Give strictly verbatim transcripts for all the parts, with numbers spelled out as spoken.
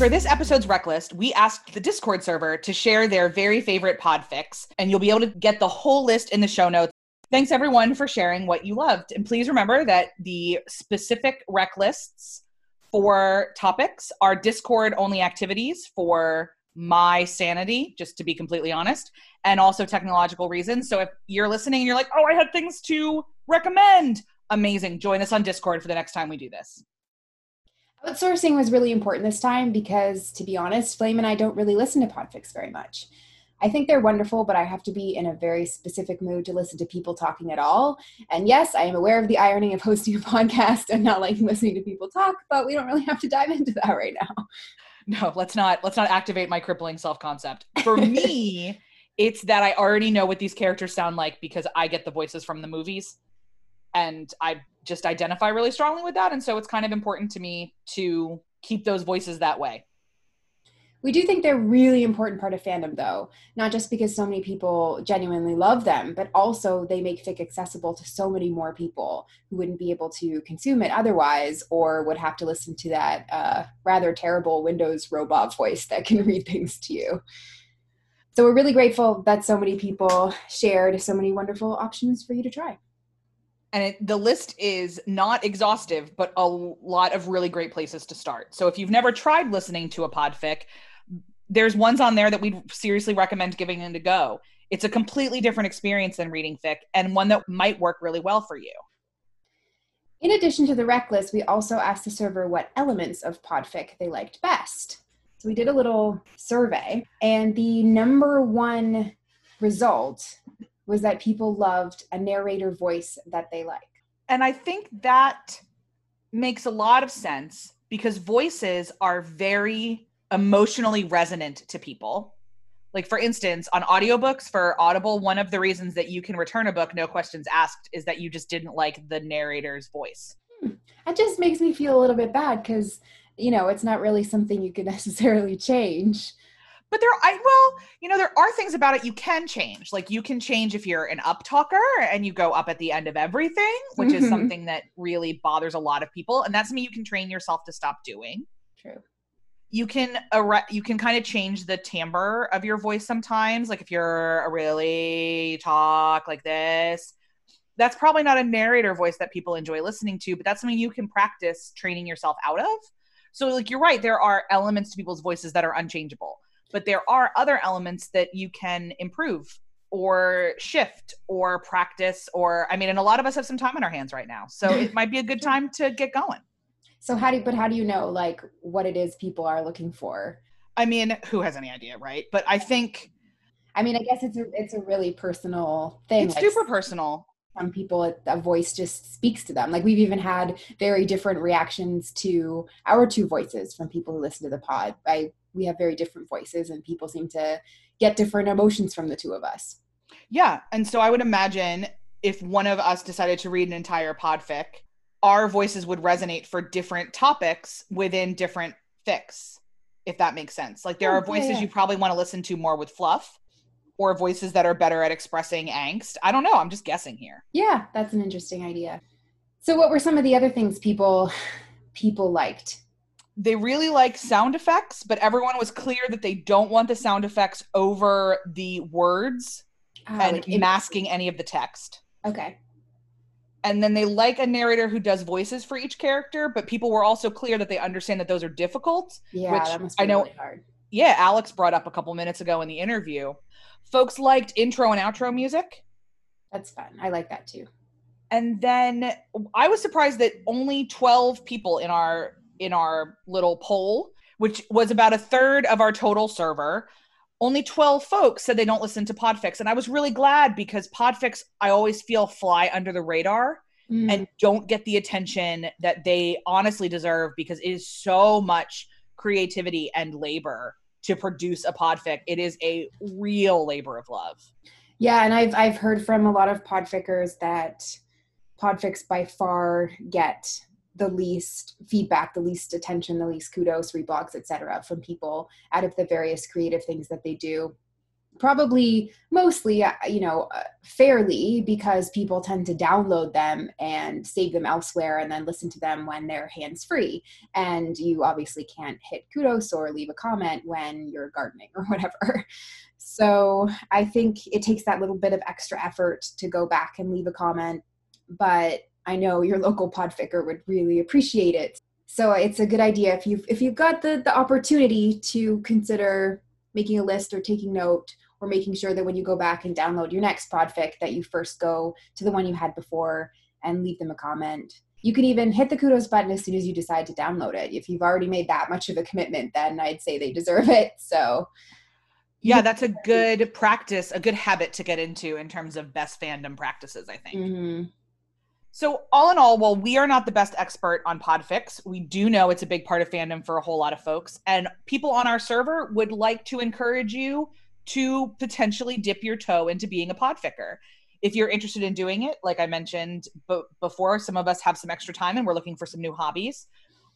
For this episode's rec list, we asked the Discord server to share their very favorite podfics, and you'll be able to get the whole list in the show notes. Thanks everyone for sharing what you loved. And please remember that the specific rec lists for topics are Discord only activities for my sanity, just to be completely honest, and also technological reasons. So if you're listening and you're like, oh, I had things to recommend, amazing. Join us on Discord for the next time we do this. Outsourcing was really important this time because, to be honest, Flame and I don't really listen to podfics very much. I think they're wonderful, but I have to be in a very specific mood to listen to people talking at all. And yes, I am aware of the irony of hosting a podcast and not liking listening to people talk, but we don't really have to dive into that right now. No, let's not let's not activate my crippling self-concept. For me, it's that I already know what these characters sound like because I get the voices from the movies. And I just identify really strongly with that. And so it's kind of important to me to keep those voices that way. We do think they're a really important part of fandom, though, not just because so many people genuinely love them, but also they make fic accessible to so many more people who wouldn't be able to consume it otherwise or would have to listen to that uh, rather terrible Windows robot voice that can read things to you. So we're really grateful that so many people shared so many wonderful options for you to try. And it, the list is not exhaustive, but a lot of really great places to start. So if you've never tried listening to a podfic, there's ones on there that we'd seriously recommend giving it a go. It's a completely different experience than reading fic and one that might work really well for you. In addition to the rec list, we also asked the server what elements of podfic they liked best. So we did a little survey, and the number one result was that people loved a narrator voice that they like. And I think that makes a lot of sense because voices are very emotionally resonant to people. Like, for instance, on audiobooks for Audible, one of the reasons that you can return a book, no questions asked, is that you just didn't like the narrator's voice. Hmm. That just makes me feel a little bit bad because, you know, it's not really something you could necessarily change. But there, I well, you know, there are things about it you can change. Like you can change if you're an up talker and you go up at the end of everything, which mm-hmm. is something that really bothers a lot of people. And that's something you can train yourself to stop doing. True. You can uh, you can kind of change the timbre of your voice sometimes. Like if you're a really talk like this, that's probably not a narrator voice that people enjoy listening to, but that's something you can practice training yourself out of. So like you're right, there are elements to people's voices that are unchangeable. But there are other elements that you can improve or shift or practice or, I mean, and a lot of us have some time on our hands right now. So it might be a good time to get going. So how do, but how do you know like what it is people are looking for? I mean, who has any idea, right? But I think. I mean, I guess it's a, it's a really personal thing. It's like, super personal. Some people, a voice just speaks to them. Like we've even had very different reactions to our two voices from people who listen to the pod. I, we have very different voices and people seem to get different emotions from the two of us. Yeah. And so I would imagine if one of us decided to read an entire podfic, our voices would resonate for different topics within different fics, if that makes sense. Like there oh, are voices yeah, yeah. you probably want to listen to more with fluff or voices that are better at expressing angst. I don't know. I'm just guessing here. Yeah, that's an interesting idea. So what were some of the other things people people liked? They really like sound effects, but everyone was clear that they don't want the sound effects over the words oh, and like masking any of the text. Okay. And then they like a narrator who does voices for each character, but people were also clear that they understand that those are difficult. Yeah, which that must be I know, really hard. Yeah, Alex brought up a couple minutes ago in the interview. Folks liked intro and outro music. That's fun. I like that too. And then I was surprised that only twelve people in our in our little poll, which was about a third of our total server, only twelve folks said they don't listen to podfics. And I was really glad because podfics, I always feel fly under the radar mm. and don't get the attention that they honestly deserve because it is so much creativity and labor to produce a podfic. It is a real labor of love. Yeah, and I've I've heard from a lot of podfickers that podfics by far get the least feedback, the least attention, the least kudos, reblogs, et cetera, from people out of the various creative things that they do. probably mostly, uh, you know, uh, fairly, because people tend to download them and save them elsewhere and then listen to them when they're hands-free. And you obviously can't hit kudos or leave a comment when you're gardening or whatever. So I think it takes that little bit of extra effort to go back and leave a comment, but I know your local podficker would really appreciate it. So it's a good idea if you've, if you've got the, the opportunity to consider making a list or taking note, or making sure that when you go back and download your next podfic that you first go to the one you had before and leave them a comment. You can even hit the kudos button as soon as you decide to download it. If you've already made that much of a commitment, then I'd say they deserve it. So yeah, that's a good practice, a good habit to get into in terms of best fandom practices, I think. Mm-hmm. So all in all, while we are not the best expert on podfics, we do know it's a big part of fandom for a whole lot of folks. And people on our server would like to encourage you to potentially dip your toe into being a podficker. If you're interested in doing it, like I mentioned b- before, some of us have some extra time and we're looking for some new hobbies.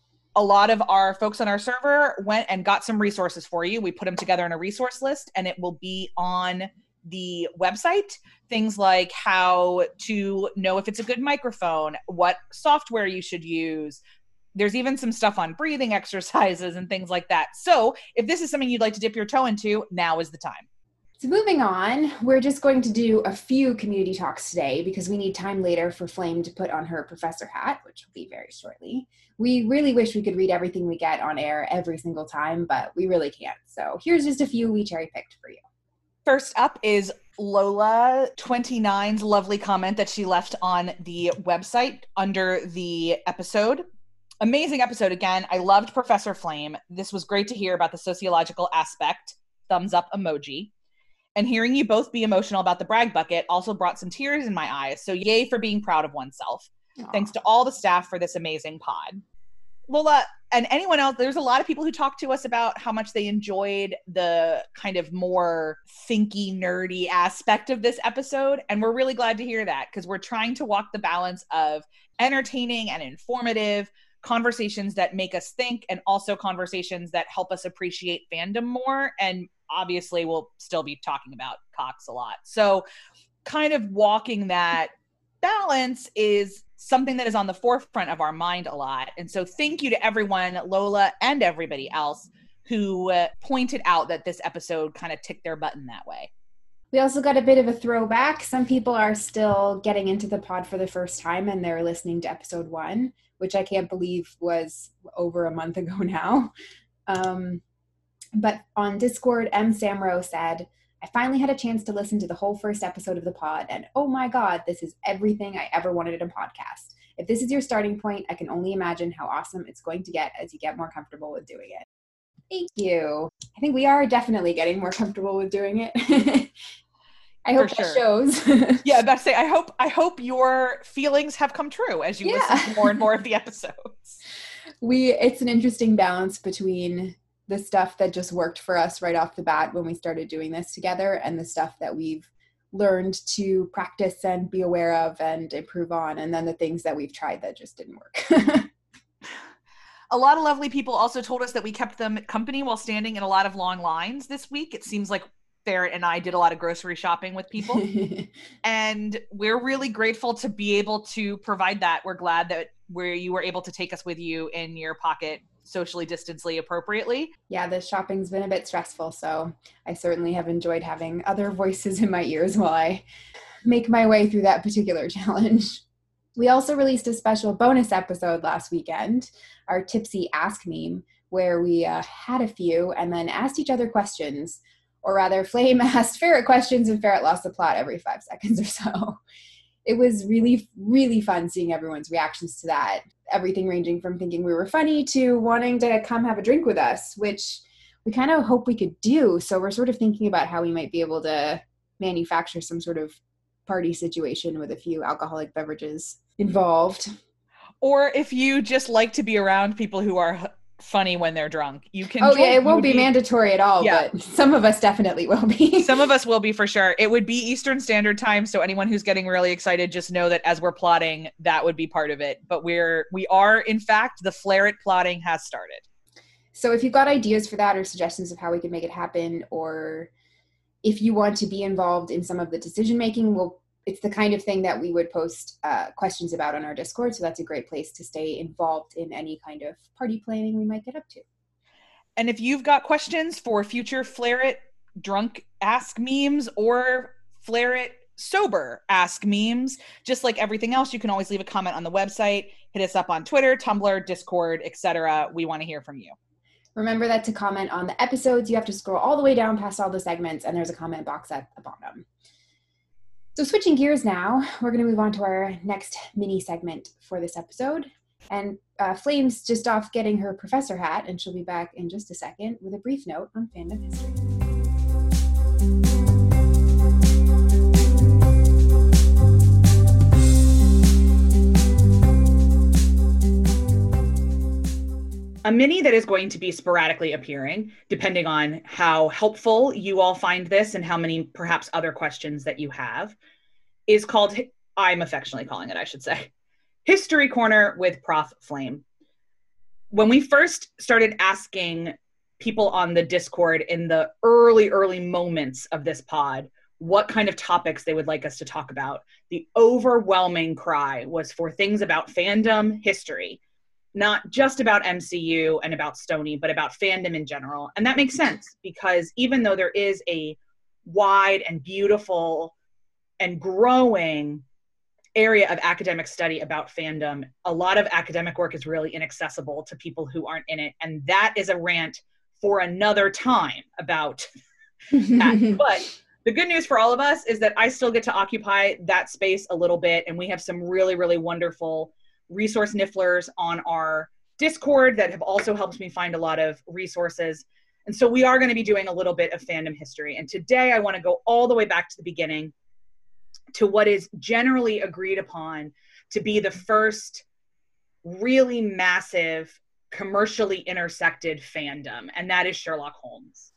A lot of our folks on our server went and got some resources for you. We put them together in a resource list, and it will be on the website. Things like how to know if it's a good microphone, what software you should use. There's even some stuff on breathing exercises and things like that. So if this is something you'd like to dip your toe into, now is the time. So moving on, we're just going to do a few community talks today because we need time later for Flame to put on her professor hat, which will be very shortly. We really wish we could read everything we get on air every single time, but we really can't. So here's just a few we cherry picked for you. First up is Lola twenty-nine's lovely comment that she left on the website under the episode. Amazing episode again. I loved Professor Flame. This was great to hear about the sociological aspect. Thumbs up emoji. And hearing you both be emotional about the brag bucket also brought some tears in my eyes. So yay for being proud of oneself. Aww. Thanks to all the staff for this amazing pod. Lola, and anyone else, there's a lot of people who talked to us about how much they enjoyed the kind of more thinky, nerdy aspect of this episode. And we're really glad to hear that, because we're trying to walk the balance of entertaining and informative conversations that make us think, and also conversations that help us appreciate fandom more. And obviously we'll still be talking about Cox a lot. So kind of walking that balance is something that is on the forefront of our mind a lot. And so thank you to everyone, Lola and everybody else, who uh, pointed out that this episode kind of ticked their button that way. We also got a bit of a throwback. Some people are still getting into the pod for the first time and they're listening to episode one, which I can't believe was over a month ago now. Um, but on Discord, M. Samro said, I finally had a chance to listen to the whole first episode of the pod, and oh my God, this is everything I ever wanted in a podcast. If this is your starting point, I can only imagine how awesome it's going to get as you get more comfortable with doing it. Thank you. I think we are definitely getting more comfortable with doing it. I hope For that sure. shows. Yeah, that's say I hope I hope your feelings have come true as you yeah. listen to more and more of the episodes. We it's an interesting balance between the stuff that just worked for us right off the bat when we started doing this together, and the stuff that we've learned to practice and be aware of and improve on, and then the things that we've tried that just didn't work. A lot of lovely people also told us that we kept them company while standing in a lot of long lines this week. It seems like Ferret and I did a lot of grocery shopping with people. And we're really grateful to be able to provide that. We're glad that where you were able to take us with you in your pocket, socially distancedly appropriately. Yeah, the shopping's been a bit stressful, so I certainly have enjoyed having other voices in my ears while I make my way through that particular challenge. We also released a special bonus episode last weekend, our Tipsy Ask Meme, where we uh, had a few and then asked each other questions, or rather Flame asked Ferret questions and Ferret lost the plot every five seconds or so. It was really, really fun seeing everyone's reactions to that. Everything ranging from thinking we were funny to wanting to come have a drink with us, which we kind of hope we could do. So we're sort of thinking about how we might be able to manufacture some sort of party situation with a few alcoholic beverages involved. Or if you just like to be around people who are funny when they're drunk, you can oh join. yeah it won't be, be mandatory at all, yeah. But some of us definitely will be. Some of us will be for sure. It would be Eastern Standard Time, so anyone who's getting really excited, just know that as we're plotting, that would be part of it. But we're we are in fact the Flare It plotting has started. So if you've got ideas for that or suggestions of how we can make it happen, or if you want to be involved in some of the decision making, we'll it's the kind of thing that we would post uh, questions about on our Discord. So that's a great place to stay involved in any kind of party planning we might get up to. And if you've got questions for future Flare It drunk ask memes or Flare It sober ask memes, just like everything else, you can always leave a comment on the website, hit us up on Twitter, Tumblr, Discord, et cetera. We want to hear from you. Remember that to comment on the episodes, you have to scroll all the way down past all the segments, and there's a comment box at the bottom. So switching gears now, we're going to move on to our next mini segment for this episode. And uh, Flame's just off getting her professor hat, and she'll be back in just a second with a brief note on fandom history. A mini that is going to be sporadically appearing, depending on how helpful you all find this and how many perhaps other questions that you have, is called, I'm affectionately calling it, I should say, History Corner with Prof Flame. When we first started asking people on the Discord in the early, early moments of this pod what kind of topics they would like us to talk about, the overwhelming cry was for things about fandom history. Not just about M C U and about Stony, but about fandom in general. And that makes sense because even though there is a wide and beautiful and growing area of academic study about fandom, a lot of academic work is really inaccessible to people who aren't in it. And that is a rant for another time about that. But the good news for all of us is that I still get to occupy that space a little bit. And we have some really, really wonderful resource nifflers on our Discord that have also helped me find a lot of resources. And so we are going to be doing a little bit of fandom history. And today I want to go all the way back to the beginning to what is generally agreed upon to be the first really massive, commercially intersected fandom, and that is Sherlock Holmes.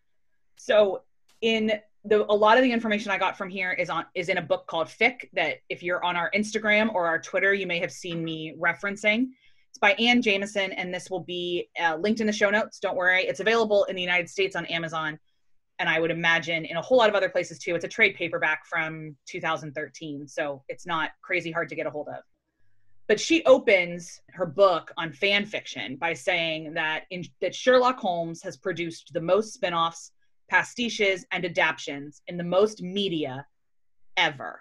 So in The, a lot of the information I got from here is on is in a book called Fic that if you're on our Instagram or our Twitter, you may have seen me referencing. It's by Anne Jameson, and this will be uh, linked in the show notes. Don't worry. It's available in the United States on Amazon, and I would imagine in a whole lot of other places too. It's a trade paperback from two thousand thirteen, so it's not crazy hard to get a hold of. But she opens her book on fan fiction by saying that, in, that Sherlock Holmes has produced the most spinoffs, pastiches, and adaptions in the most media ever.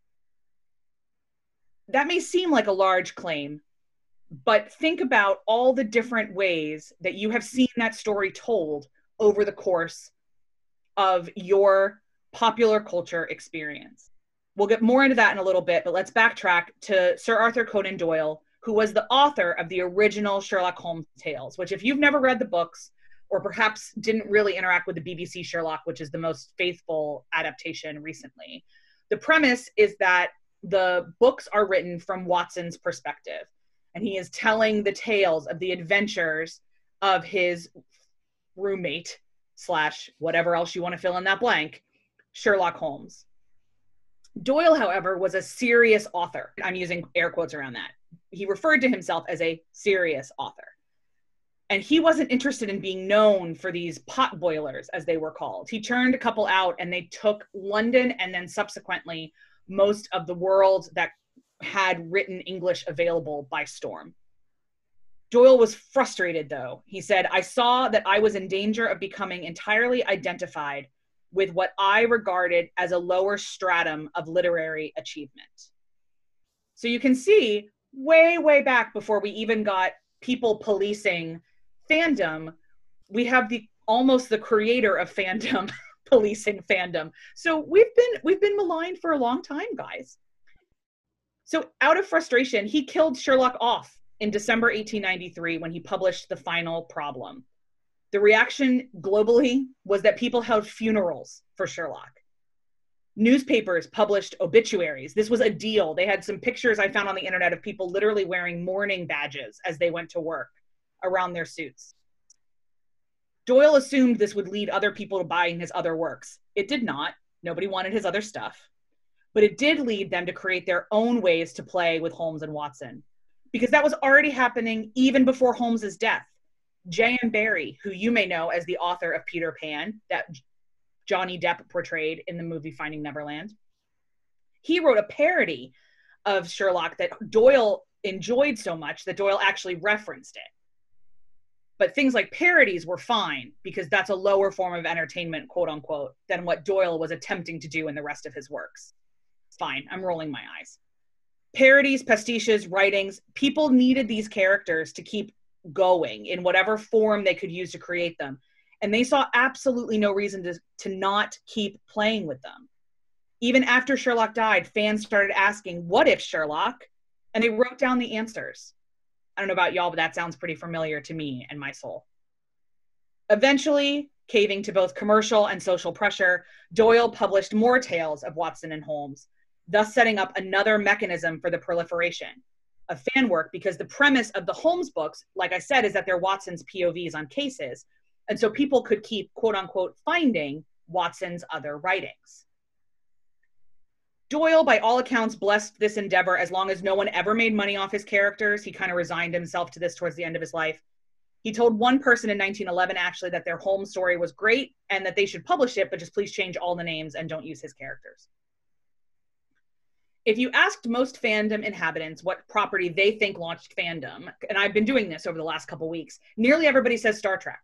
That may seem like a large claim, but think about all the different ways that you have seen that story told over the course of your popular culture experience. We'll get more into that in a little bit, but let's backtrack to Sir Arthur Conan Doyle, who was the author of the original Sherlock Holmes tales, which if you've never read the books, or perhaps didn't really interact with the B B C Sherlock, which is the most faithful adaptation recently. The premise is that the books are written from Watson's perspective, and he is telling the tales of the adventures of his roommate slash whatever else you want to fill in that blank, Sherlock Holmes. Doyle, however, was a serious author. I'm using air quotes around that. He referred to himself as a serious author. And he wasn't interested in being known for these pot boilers, as they were called. He churned a couple out, and they took London and then subsequently most of the world that had written English available by storm. Doyle was frustrated, though. He said, "I saw that I was in danger of becoming entirely identified with what I regarded as a lower stratum of literary achievement." So you can see, way, way back before we even got people policing fandom, we have the almost the creator of fandom policing fandom. So we've been we've been maligned for a long time, guys. So out of frustration, he killed Sherlock off in December eighteen ninety-three when he published The Final Problem. The reaction globally was that people held funerals for Sherlock. Newspapers published obituaries. This was a deal. They had some pictures I found on the internet of people literally wearing mourning badges as they went to work around their suits. Doyle assumed this would lead other people to buying his other works. It did not. Nobody wanted his other stuff. But it did lead them to create their own ways to play with Holmes and Watson, because that was already happening even before Holmes's death. J M Barrie, who you may know as the author of Peter Pan, that Johnny Depp portrayed in the movie Finding Neverland. He wrote a parody of Sherlock that Doyle enjoyed so much that Doyle actually referenced it. But things like parodies were fine because that's a lower form of entertainment, quote unquote, than what Doyle was attempting to do in the rest of his works. Fine, I'm rolling my eyes. Parodies, pastiches, writings, people needed these characters to keep going in whatever form they could use to create them. And they saw absolutely no reason to, to not keep playing with them. Even after Sherlock died, fans started asking, what if Sherlock? And they wrote down the answers. I don't know about y'all, but that sounds pretty familiar to me and my soul. Eventually, caving to both commercial and social pressure, Doyle published more tales of Watson and Holmes, thus setting up another mechanism for the proliferation of fan work, because the premise of the Holmes books, like I said, is that they're Watson's P O Vs on cases. And so people could keep, quote unquote, finding Watson's other writings. Doyle, by all accounts, blessed this endeavor as long as no one ever made money off his characters. He kind of resigned himself to this towards the end of his life. He told one person in nineteen eleven, actually, that their Holmes story was great and that they should publish it, but just please change all the names and don't use his characters. If you asked most fandom inhabitants what property they think launched fandom, and I've been doing this over the last couple weeks, nearly everybody says Star Trek.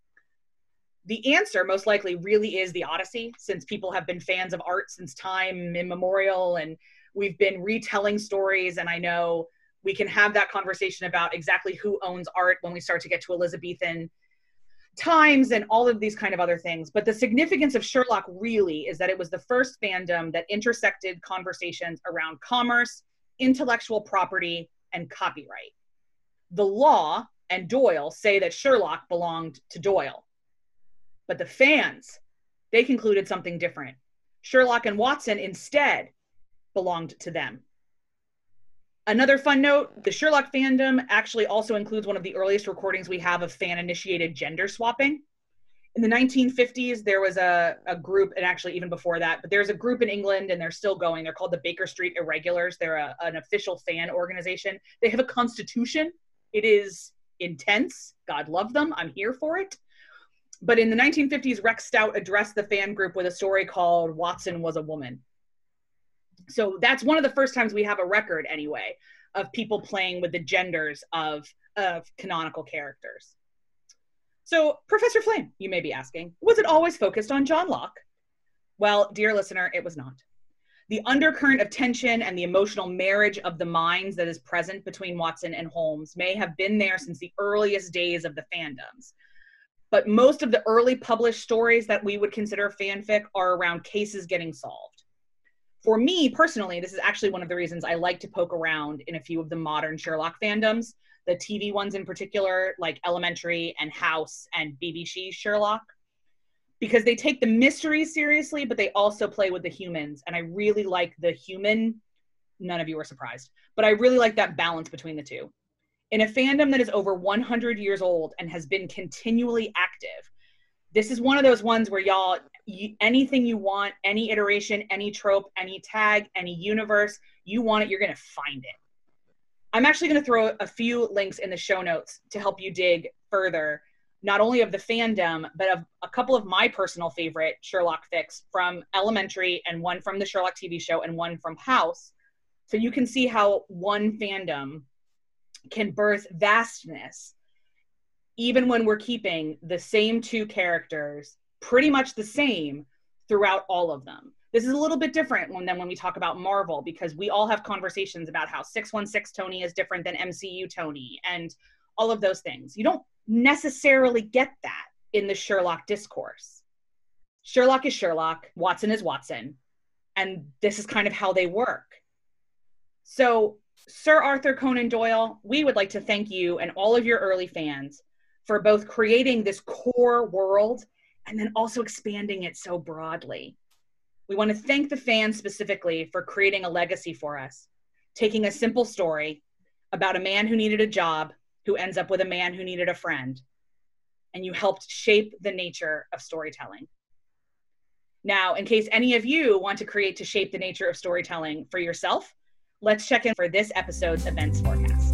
The answer most likely really is the Odyssey, since people have been fans of art since time immemorial, and we've been retelling stories. And I know we can have that conversation about exactly who owns art when we start to get to Elizabethan times and all of these kind of other things. But the significance of Sherlock really is that it was the first fandom that intersected conversations around commerce, intellectual property, and copyright. The law and Doyle say that Sherlock belonged to Doyle. But the fans, they concluded something different. Sherlock and Watson instead belonged to them. Another fun note, the Sherlock fandom actually also includes one of the earliest recordings we have of fan-initiated gender swapping. In the nineteen fifties, there was a, a group, and actually even before that, but there's a group in England, and they're still going. They're called the Baker Street Irregulars. They're a, an official fan organization. They have a constitution. It is intense. God love them. I'm here for it. But in the nineteen fifties, Rex Stout addressed the fan group with a story called Watson Was a Woman. So that's one of the first times we have a record, anyway, of people playing with the genders of, of canonical characters. So, Professor Flame, you may be asking, was it always focused on John Locke? Well, dear listener, it was not. The undercurrent of tension and the emotional marriage of the minds that is present between Watson and Holmes may have been there since the earliest days of the fandoms. But most of the early published stories that we would consider fanfic are around cases getting solved. For me, personally, this is actually one of the reasons I like to poke around in a few of the modern Sherlock fandoms, the T V ones in particular, like Elementary and House and B B C Sherlock, because they take the mysteries seriously, but they also play with the humans. And I really like the human, none of you are surprised, but I really like that balance between the two. In a fandom that is over one hundred years old and has been continually active, this is one of those ones where y'all, you, anything you want, any iteration, any trope, any tag, any universe, you want it, you're going to find it. I'm actually going to throw a few links in the show notes to help you dig further, not only of the fandom, but of a couple of my personal favorite Sherlock fics from Elementary and one from the Sherlock T V show and one from House. So you can see how one fandom can birth vastness, even when we're keeping the same two characters pretty much the same throughout all of them. This is a little bit different when, than when we talk about Marvel, because we all have conversations about how six one six Tony is different than M C U Tony and all of those things. You don't necessarily get that in the Sherlock discourse. Sherlock is Sherlock, Watson is Watson, and this is kind of how they work. So, Sir Arthur Conan Doyle, we would like to thank you and all of your early fans for both creating this core world and then also expanding it so broadly. We want to thank the fans specifically for creating a legacy for us, taking a simple story about a man who needed a job, who ends up with a man who needed a friend, and you helped shape the nature of storytelling. Now, in case any of you want to create to shape the nature of storytelling for yourself, let's check in for this episode's events forecast.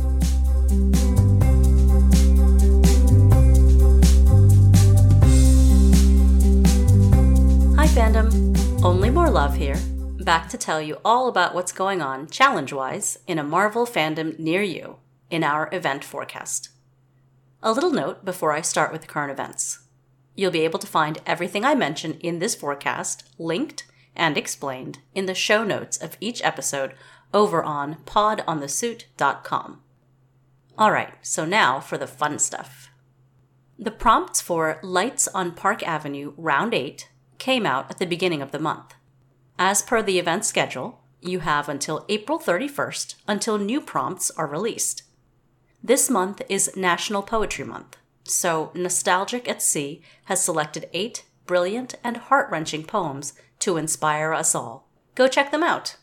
Hi fandom, Only More Love here, back to tell you all about what's going on challenge-wise in a Marvel fandom near you in our event forecast. A little note before I start with current events. You'll be able to find everything I mention in this forecast linked and explained in the show notes of each episode over on pod on the suit dot com. Alright, so now for the fun stuff. The prompts for Lights on Park Avenue Round eight came out at the beginning of the month. As per the event schedule, you have until April thirty-first until new prompts are released. This month is National Poetry Month, so Nostalgic at Sea has selected eight brilliant and heart-wrenching poems to inspire us all. Go check them out.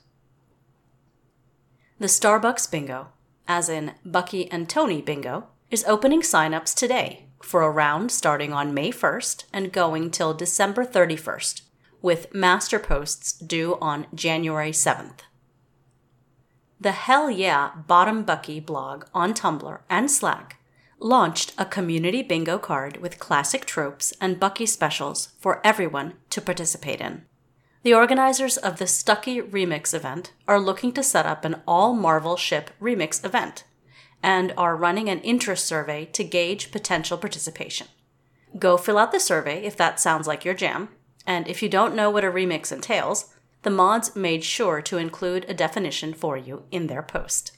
The Starbucks Bingo, as in Bucky and Tony Bingo, is opening sign-ups today for a round starting on May first and going till December thirty-first, with master posts due on January seventh. The Hell Yeah Bottom Bucky blog on Tumblr and Slack launched a community bingo card with classic tropes and Bucky specials for everyone to participate in. The organizers of the Stucky Remix event are looking to set up an all-Marvel ship remix event and are running an interest survey to gauge potential participation. Go fill out the survey if that sounds like your jam, and if you don't know what a remix entails, the mods made sure to include a definition for you in their post.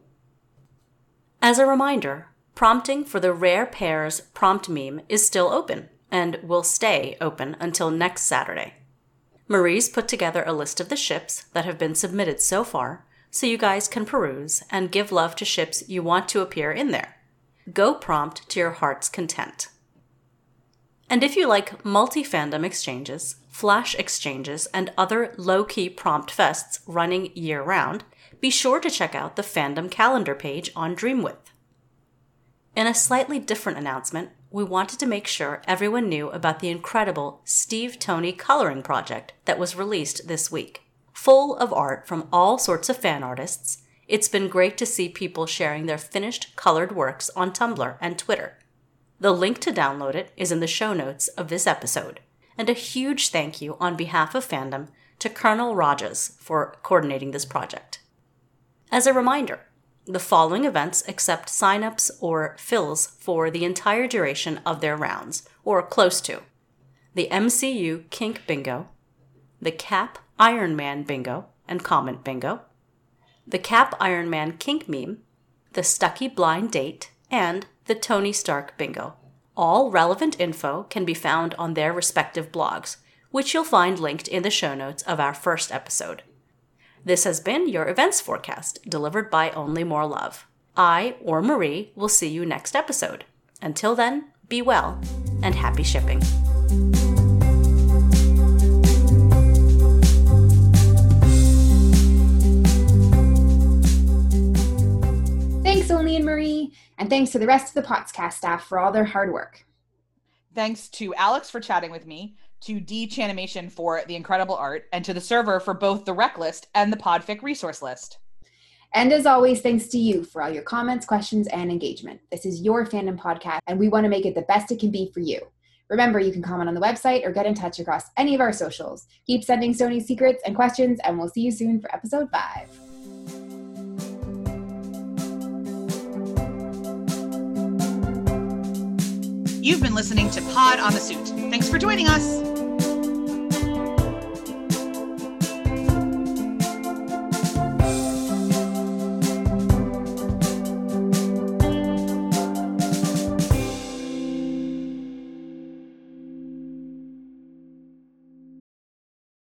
As a reminder, prompting for the Rare Pairs prompt meme is still open and will stay open until next Saturday. Marie's put together a list of the ships that have been submitted so far, so you guys can peruse and give love to ships you want to appear in there. Go prompt to your heart's content. And if you like multi-fandom exchanges, flash exchanges, and other low-key prompt fests running year-round, be sure to check out the fandom calendar page on Dreamwidth. In a slightly different announcement, we wanted to make sure everyone knew about the incredible Steve Tony coloring project that was released this week. Full of art from all sorts of fan artists, it's been great to see people sharing their finished colored works on Tumblr and Twitter. The link to download it is in the show notes of this episode, and a huge thank you on behalf of fandom to Colonel Rajas for coordinating this project. As a reminder, the following events accept signups or fills for the entire duration of their rounds, or close to. The M C U Kink Bingo, the Cap Iron Man Bingo and Comment Bingo, the Cap Iron Man Kink Meme, the Stucky Blind Date, and the Tony Stark Bingo. All relevant info can be found on their respective blogs, which you'll find linked in the show notes of our first episode. This has been your events forecast, delivered by Only More Love. I, or Marie, will see you next episode. Until then, be well, and happy shipping. Thanks, Only and Marie, and thanks to the rest of the Potscast staff for all their hard work. Thanks to Alex for chatting with me, to D Chanimation for the incredible art, and to the server for both the rec list and the Podfic resource list. And as always, thanks to you for all your comments, questions, and engagement. This is your fandom podcast, and we want to make it the best it can be for you. Remember, you can comment on the website or get in touch across any of our socials. Keep sending Sony secrets and questions, and we'll see you soon for episode five. You've been listening to Pod on the Suit. Thanks for joining us.